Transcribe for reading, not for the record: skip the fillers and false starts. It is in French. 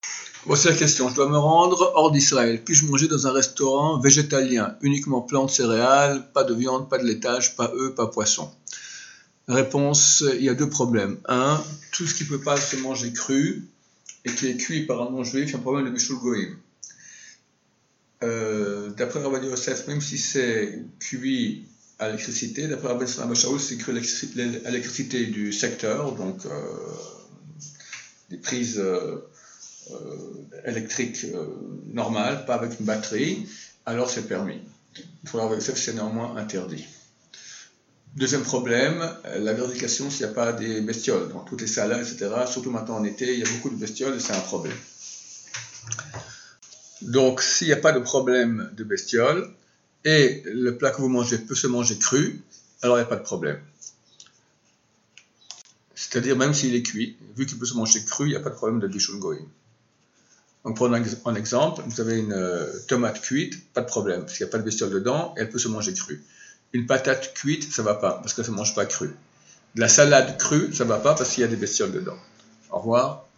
Voici la question. Je dois me rendre hors d'Israël. Puis-je manger dans un restaurant végétalien, uniquement plantes, céréales, pas de viande, pas de laitage, pas œufs, pas poisson? Réponse, il y a deux problèmes. Un, tout ce qui ne peut pas se manger cru et qui est cuit par un non-juif, il y a un problème de Bishul Goïm. D'après Rabbi Yosef, même si c'est cuit à l'électricité, d'après Rabbi Shaul, c'est cuit à l'électricité du secteur, donc des prises électriques normales, pas avec une batterie, alors c'est permis. Pour Rabbi Yosef, c'est néanmoins interdit. Deuxième problème, la vérification s'il n'y a pas des bestioles. Dans toutes les salades, etc., surtout maintenant en été, il y a beaucoup de bestioles et c'est un problème. Donc, s'il n'y a pas de problème de bestioles et le plat que vous mangez peut se manger cru, alors il n'y a pas de problème. C'est-à-dire, même s'il est cuit, vu qu'il peut se manger cru, il n'y a pas de problème de Bishul Goïm. Donc, prenons un exemple, vous avez une tomate cuite, pas de problème, parce qu'il n'y a pas de bestiole dedans, et elle peut se manger crue. Une patate cuite, ça ne va pas, parce que ça ne se mange pas cru. De la salade crue, ça ne va pas, parce qu'il y a des bestioles dedans. Au revoir.